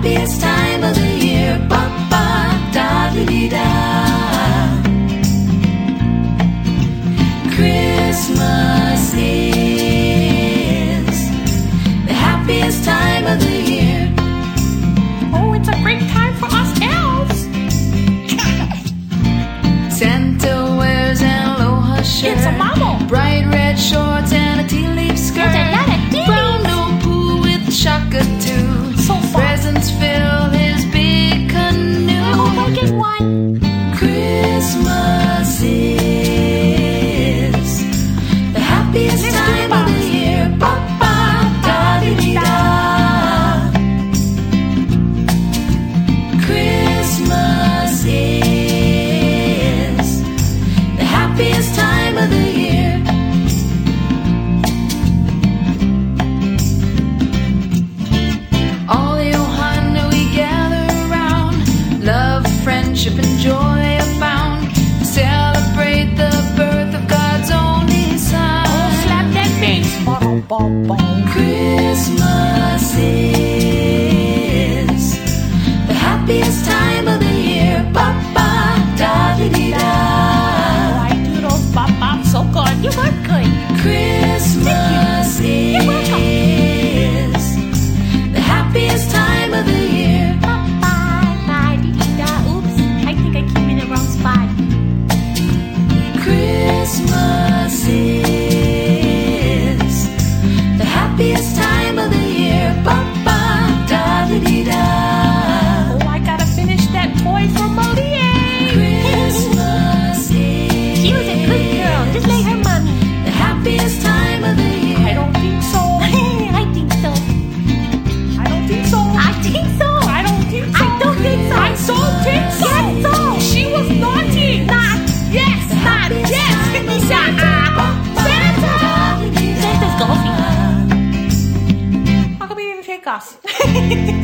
happiest time of the year. Ba ba da dee da. Christmas is the happiest time of the year. Oh, it's a great time for us elves. Santa wears an aloha shirt. It's a marble. Bright red shorts and a tea leaf skirt. It's a lot of tea Brown old pool with a shaka too. So fun. Presents fill his big canoe. I hope I get one. Christmas is the happiest Let's do time of the box. year. Ba ba da dee da. Christmas is the happiest time of the year. All the Ohana we gather around, love, friendship, and joy abound. Celebrate the birth of God's only Son. Oh, slap that bass. Christmas is the happiest time of the year. Ba ba da dee da. I do those bop so good. You were good. Christmas You're welcome. is the happiest time of the year. Ba-ba-ba-dee-dee-da. Oops, I think I came in the wrong spot. Christmas is the happiest time of the year. Ba ba da dee da. Oh, I gotta finish that toy for Moliere. Christmas is She was a good girl. Just like her mommy. the happiest time of the year. I don't think so. I think so. I don't think so. I think so. I don't think so. I don't think so. I don't think so. Yes, so. She was naughty. Not. Yes, not yes. Santa. Santa's golfing. How come you didn't take us?